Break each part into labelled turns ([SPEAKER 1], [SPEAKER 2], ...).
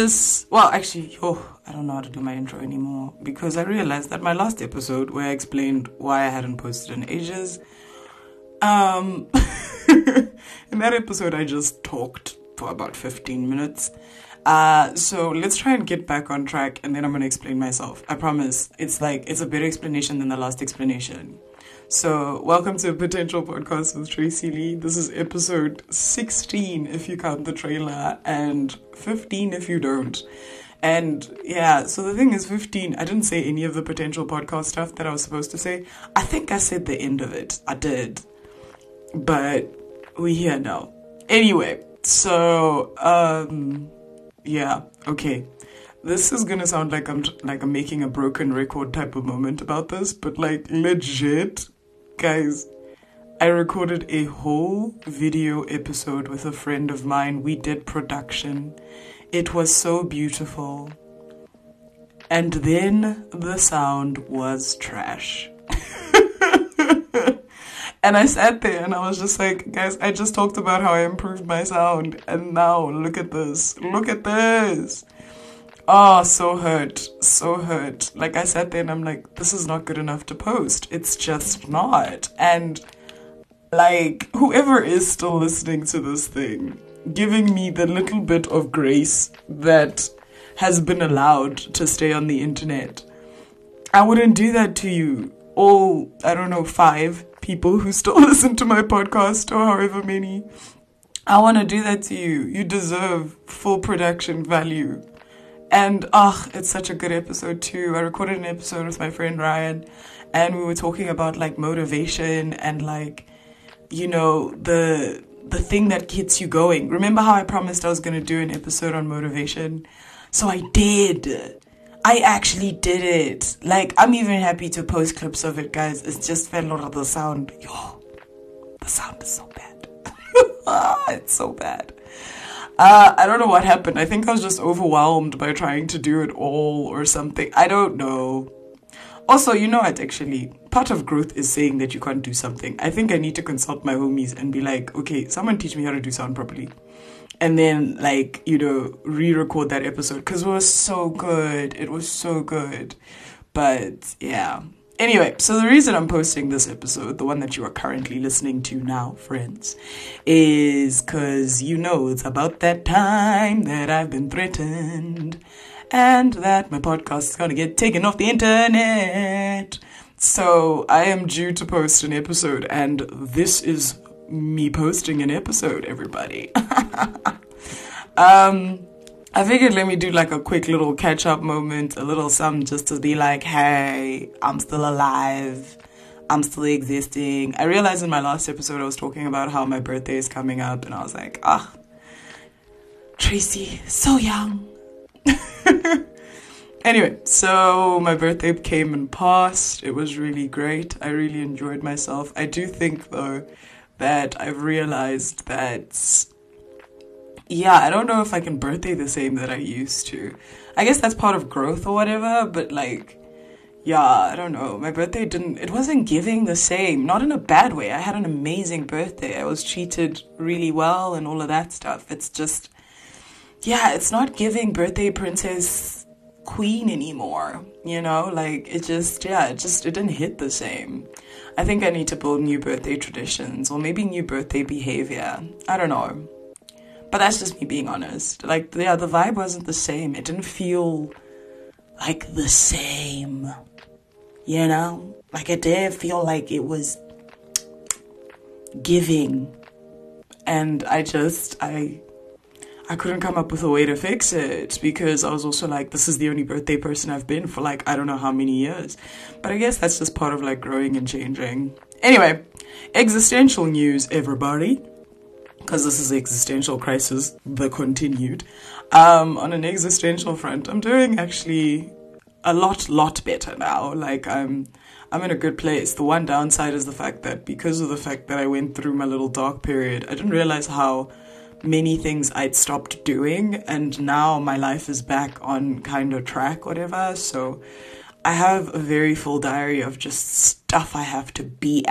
[SPEAKER 1] I don't know how to do my intro anymore because I realized that my last episode where I explained why I hadn't posted in ages, in that episode I just talked for about 15 minutes. So let's try and get back on track and then I'm going to explain myself. I promise. It's a better explanation than the last explanation. So welcome to Potential Podcast with Tracy Lee. This is episode 16 if you count the trailer and 15 if you don't. And yeah, so the thing is 15, I didn't say any of the Potential Podcast stuff that I was supposed to say. I think I said the end of it. I did. But we're here now. Anyway, so, yeah, okay. This is gonna sound like I'm making a broken record type of moment about this, but legit, guys, I recorded a whole video episode with a friend of mine. We did production. It was so beautiful. And then the sound was trash. And I sat there and I was just like, guys, I just talked about how I improved my sound. And now look at this. Look at this. Oh, so hurt. So hurt. I sat there and I'm like, this is not good enough to post. It's just not. And whoever is still listening to this thing, giving me the little bit of grace that has been allowed to stay on the internet, I wouldn't do that to you. All, 5 people who still listen to my podcast or however many. I want to do that to you. You deserve full production value. And it's such a good episode too. I recorded an episode with my friend Ryan and we were talking about motivation and the thing that gets you going. Remember how I promised I was going to do an episode on motivation? So I did. I actually did it. I'm even happy to post clips of it, guys. It's just fell out of the sound. The sound is so bad. It's so bad. I don't know what happened. I think I was just overwhelmed by trying to do it all or something. I don't know. Also, what, actually, part of growth is saying that you can't do something. I think I need to consult my homies and be like, okay, someone teach me how to do sound properly. And then, re-record that episode. Because it was so good. It was so good. But, yeah. Anyway, so the reason I'm posting this episode, the one that you are currently listening to now, friends, is because it's about that time that I've been threatened and that my podcast is going to get taken off the internet. So I am due to post an episode, and this is me posting an episode, everybody. I figured let me do a quick little catch-up moment, a little something just to be like, hey, I'm still alive. I'm still existing. I realized in my last episode I was talking about how my birthday is coming up, and I was like, Tracy, so young. Anyway, so my birthday came and passed. It was really great. I really enjoyed myself. I do think, though, that I've realized that... yeah, I don't know if I can birthday the same that I used to. I guess that's part of growth or whatever, but I don't know. My birthday it wasn't giving the same. Not in a bad way. I had an amazing birthday. I was treated really well and all of that stuff. It's just, it's not giving birthday princess queen anymore. It didn't hit the same. I think I need to build new birthday traditions or maybe new birthday behavior. I don't know. But that's just me being honest. The vibe wasn't the same. It didn't feel like the same. It didn't feel like it was giving. And I couldn't come up with a way to fix it because I was also this is the only birthday person I've been for I don't know how many years. But I guess that's just part of growing and changing. Anyway, existential news, everybody. Because this is existential crisis, the continued. On an existential front, I'm doing actually a lot better now. I'm in a good place. The one downside is the fact that because of the fact that I went through my little dark period, I didn't realize how many things I'd stopped doing, and now my life is back on kind of track, whatever. So I have a very full diary of just stuff I have to be at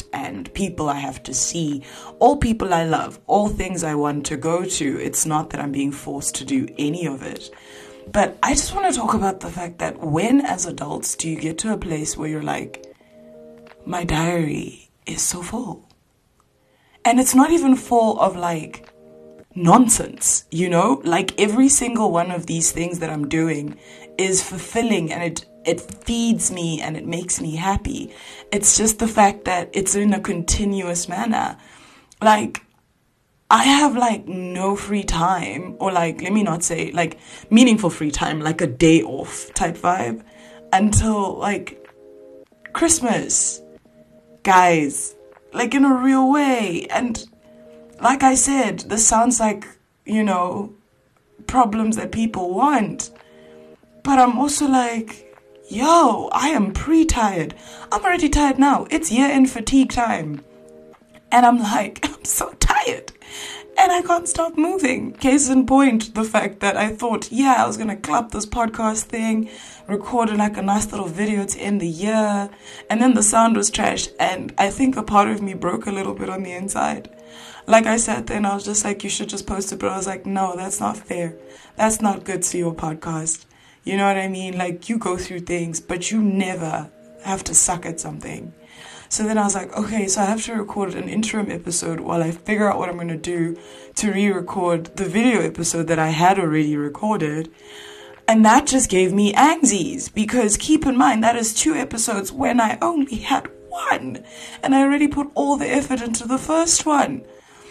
[SPEAKER 1] and people I have to see, all people I love, all things I want to go to. It's not that I'm being forced to do any of it. But I just want to talk about the fact that when as adults do you get to a place where you're like, my diary is so full. And it's not even full of like nonsense, you know? Like every single one of these things that I'm doing is fulfilling, and it feeds me and it makes me happy. It's just the fact that it's in a continuous manner. Like, I have like no free time, or like, let me not say like meaningful free time, like a day off type vibe, until like Christmas, guys, like in a real way. And like I said, this sounds like, you know, problems that people want. But I'm also like, yo, I am pre-tired. I'm already tired now. It's year-end fatigue time. And I'm like, I'm so tired. And I can't stop moving. Case in point, the fact that I thought, yeah, I was going to clap this podcast thing, record like a nice little video to end the year. And then the sound was trash. And I think a part of me broke a little bit on the inside. Like I sat there and I was just like, you should just post it. But I was like, no, that's not fair. That's not good to your podcast. You know what I mean? Like, you go through things, but you never have to suck at something. So then I was like, okay, so I have to record an interim episode while I figure out what I'm going to do to re-record the video episode that I had already recorded. And that just gave me anxies, because keep in mind, that is 2 episodes when I only had 1. And I already put all the effort into the first one.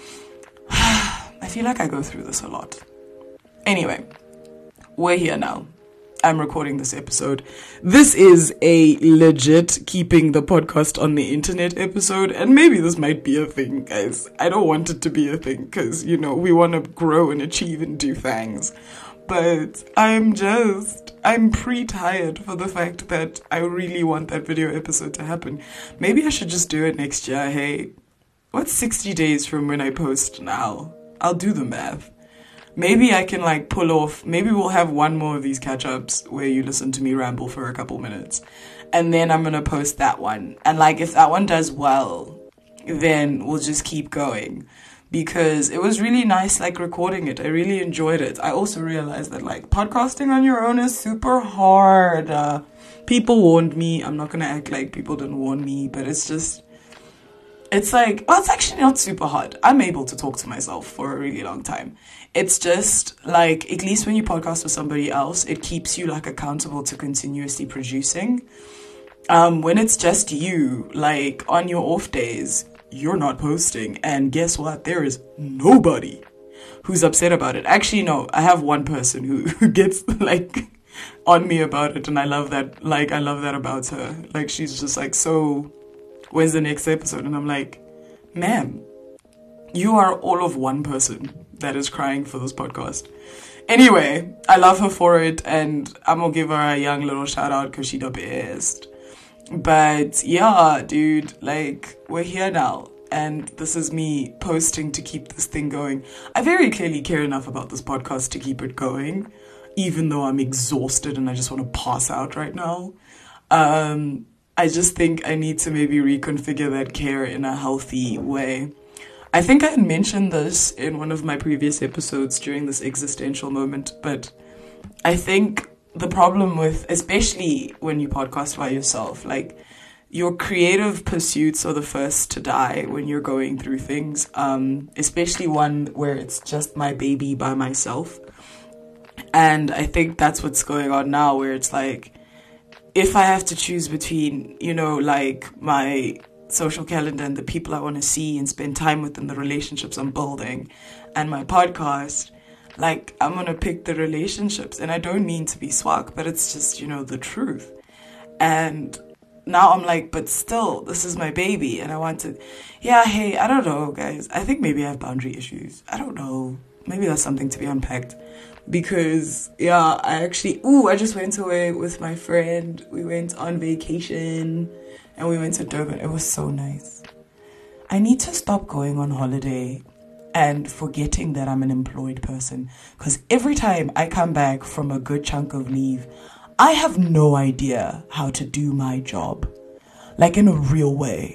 [SPEAKER 1] I feel like I go through this a lot. Anyway, we're here now. I'm recording this episode. This is a legit keeping the podcast on the internet episode, and maybe this might be a thing, guys. I don't want it to be a thing because, you know, we want to grow and achieve and do things. But I'm pre-tired for the fact that I really want that video episode to happen. Maybe I should just do it next year. Hey, what's 60 days from when I post now? I'll do the math. Maybe I can like pull off, maybe we'll have one more of these catch-ups where you listen to me ramble for a couple minutes. And then I'm going to post that one. And like, if that one does well, then we'll just keep going. Because it was really nice, like, recording it. I really enjoyed it. I also realized that, like, podcasting on your own is super hard. People warned me. I'm not going to act like people didn't warn me. But it's just, it's like, well, it's actually not super hard. I'm able to talk to myself for a really long time. It's just, like, at least when you podcast with somebody else, it keeps you, like, accountable to continuously producing. When it's just you, like, on your off days, you're not posting. And guess what? There is nobody who's upset about it. Actually, no, I have one person who gets, like, on me about it. And I love that. Like, I love that about her. Like, she's just like, so when's the next episode? And I'm like, ma'am, you are all of one person that is crying for this podcast. Anyway, I love her for it. And I'm going to give her a young little shout out because she the best. But yeah, dude, like, we're here now. And this is me posting to keep this thing going. I very clearly care enough about this podcast to keep it going, even though I'm exhausted and I just want to pass out right now. I just think I need to maybe reconfigure that care in a healthy way. I think I had mentioned this in one of my previous episodes during this existential moment, but I think the problem with, especially when you podcast by yourself, like, your creative pursuits are the first to die when you're going through things, especially one where it's just my baby by myself. And I think that's what's going on now, where it's like, if I have to choose between, you know, like, my social calendar and the people I want to see and spend time with and the relationships I'm building and my podcast, like, I'm going to pick the relationships. And I don't mean to be swag, but it's just, you know, the truth. And now I'm like, but still, this is my baby. And I want to, yeah, hey, I don't know, guys. I think maybe I have boundary issues. I don't know. Maybe that's something to be unpacked. Because, yeah, I just went away with my friend. We went on vacation and we went to Durban. It was so nice. I need to stop going on holiday and forgetting that I'm an employed person. Because every time I come back from a good chunk of leave, I have no idea how to do my job. Like, in a real way.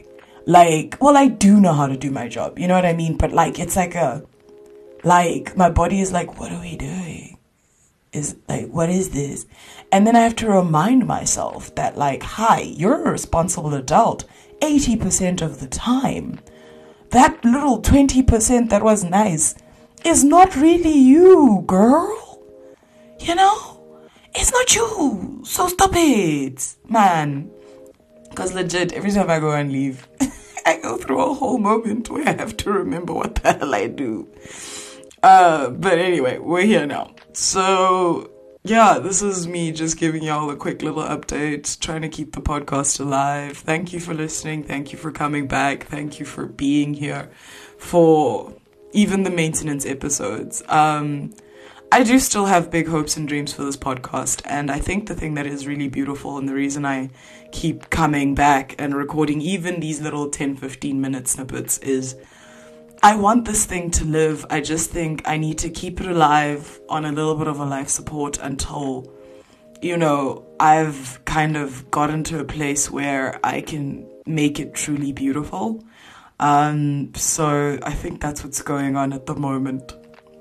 [SPEAKER 1] Like, well, I do know how to do my job, you know what I mean? But like, it's like my body is like, what are we doing? Is like, what is this? And then I have to remind myself that like, hi, you're a responsible adult 80% of the time. That little 20% that was nice is not really you, girl. You know? It's not you. So stop it, man. Because legit, every time I go and leave, I go through a whole moment where I have to remember what the hell I do. But anyway, we're here now. So, yeah, this is me just giving y'all a quick little update, trying to keep the podcast alive. Thank you for listening. Thank you for coming back. Thank you for being here for even the maintenance episodes. I do still have big hopes and dreams for this podcast, and I think the thing that is really beautiful and the reason I keep coming back and recording even these little 10-15 minute snippets is I want this thing to live. I just think I need to keep it alive on a little bit of a life support until, you know, I've kind of gotten to a place where I can make it truly beautiful. So I think that's what's going on at the moment.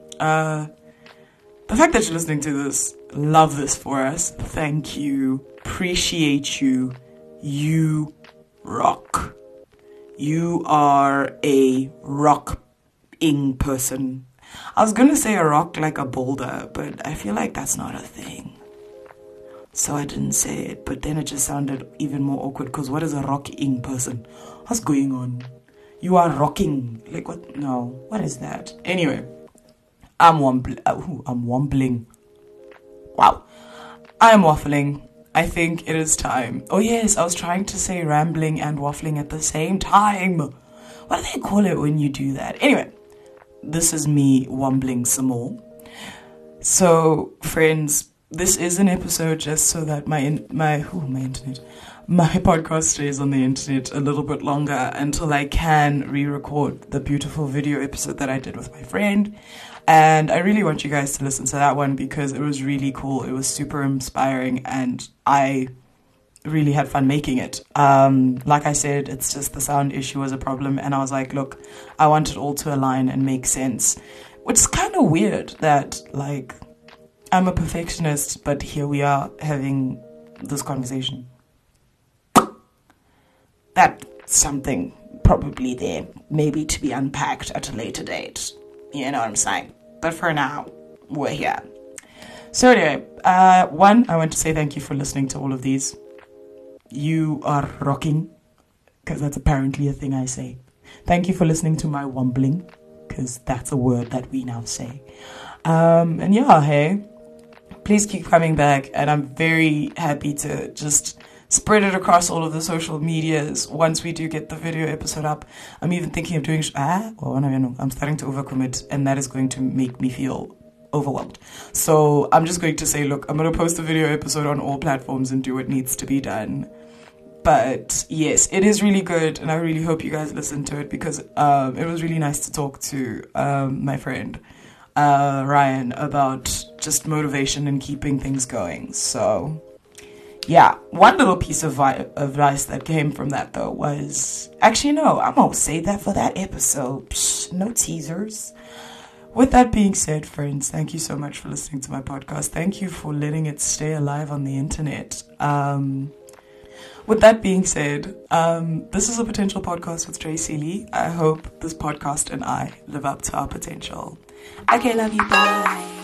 [SPEAKER 1] The fact that you're listening to this, love this for us. Thank you. Appreciate you. You rock. You are a rocking person. I was going to say a rock like a boulder, but I feel like that's not a thing. So I didn't say it, but then it just sounded even more awkward because what is a rocking person? What's going on? You are rocking. Like what? No. What is that? Anyway. I'm wombling. Wow. I'm waffling. I think it is time. Oh yes, I was trying to say rambling and waffling at the same time. What do they call it when you do that? Anyway, this is me wombling some more. So, friends, this is an episode just so that my podcast stays on the internet a little bit longer until I can re-record the beautiful video episode that I did with my friend. And I really want you guys to listen to that one because it was really cool. It was super inspiring and I really had fun making it. Like I said, it's just the sound issue was a problem. And I was like, look, I want it all to align and make sense. Which is kind of weird that, like, I'm a perfectionist, but here we are having this conversation. That's something probably there, maybe to be unpacked at a later date. You know what I'm saying? But for now, we're here. So anyway, one, I want to say thank you for listening to all of these. You are rocking, because that's apparently a thing I say. Thank you for listening to my wombling, because that's a word that we now say. And yeah, hey, please keep coming back. And I'm very happy to just spread it across all of the social medias once we do get the video episode up. I'm even thinking of doing I'm starting to overcommit, and that is going to make me feel overwhelmed. So I'm just going to say, look, I'm going to post the video episode on all platforms and do what needs to be done. But yes, it is really good, and I really hope you guys listen to it because it was really nice to talk to my friend Ryan about just motivation and keeping things going. So yeah, one little piece of advice that came from that, though, was... Actually, no, I'm going to save that for that episode. Psh, no teasers. With that being said, friends, thank you so much for listening to my podcast. Thank you for letting it stay alive on the internet. With that being said, this is a potential podcast with Tracy Lee. I hope this podcast and I live up to our potential. Okay, love you. Bye.